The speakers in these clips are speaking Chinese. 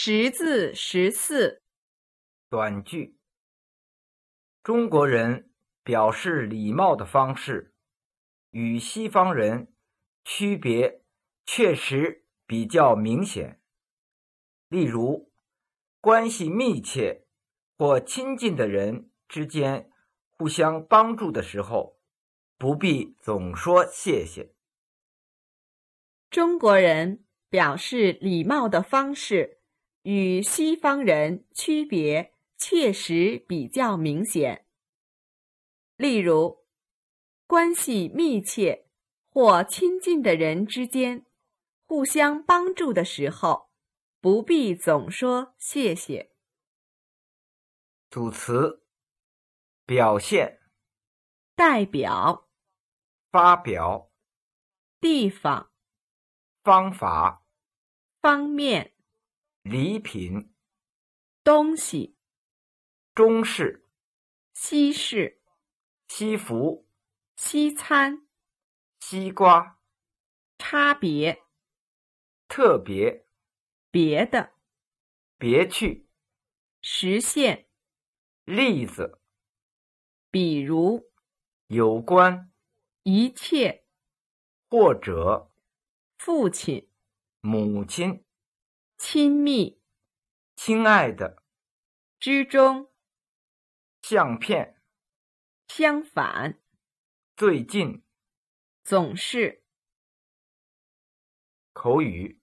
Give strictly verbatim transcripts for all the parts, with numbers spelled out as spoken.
识字十四。 短句。中国人表示礼貌的方式与西方人区别确实比较明显。例如，关系密切或亲近的人之间互相帮助的时候，不必总说谢谢。 中国人表示礼貌的方式与西方人区别确实比较明显。例如，关系密切或亲近的人之间互相帮助的时候，不必总说谢谢。 组词：表现、 代表、 发表、 地方、 方法、 方面、 礼品、 东西、 中式、 西式、 西服、 西餐、 西瓜、 差别、 特别、 别的、 别去、 实现、 例子、 比如、 有关、 一切、 或者、 父亲、 母亲、 亲密、 亲爱的、 之中、 相片、 相反、 最近。 总是。 口语。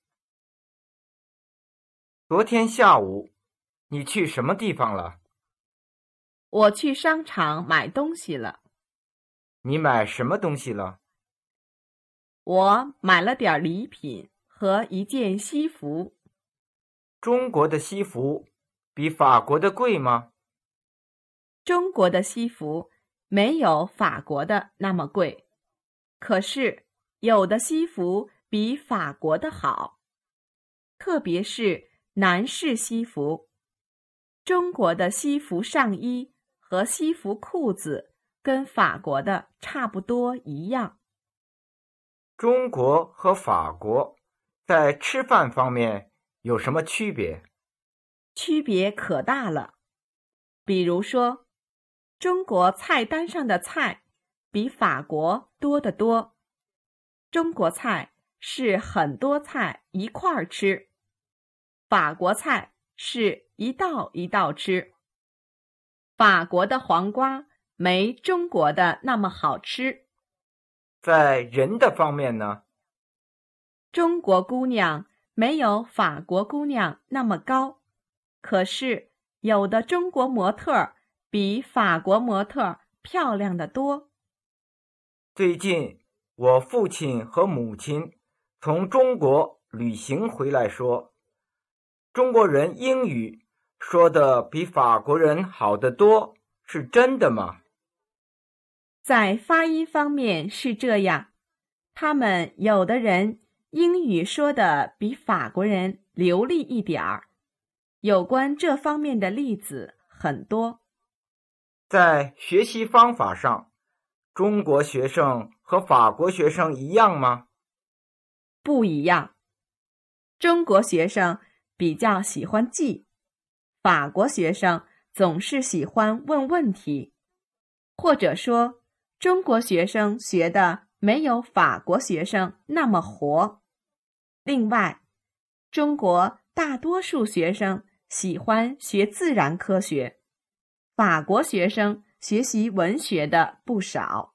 昨天下午你去什么地方了？ 我去商场买东西了。 你买什么东西了？ 我买了点礼品和一件西服。 中国的西服比法国的贵吗？ 中国的西服没有法国的那么贵，可是有的西服比法国的好，特别是男士西服。中国的西服上衣和西服裤子跟法国的差不多一样。 中国和法国在吃饭方面有什么区别？ 区别可大了。比如说，中国菜单上的菜比法国多得多。中国菜是很多菜一块儿吃，法国菜是一道一道吃。法国的黄瓜没中国的那么好吃。 在人的方面呢？ 中国姑娘没有法国姑娘那么高，可是有的中国模特比法国模特漂亮得多。 最近我父亲和母亲从中国旅行回来说，中国人英语说的比法国人好得多，是真的吗？ 在发音方面是这样，他们有的人英语说的比法国人流利一点儿。有关这方面的例子很多。 在学习方法上，中国学生和法国学生一样吗？ 不一样。中国学生比较喜欢记，法国学生总是喜欢问问题，或者说，中国学生学的没有法国学生那么活。另外，中国大多数学生喜欢学自然科学，法国学生学习文学的不少。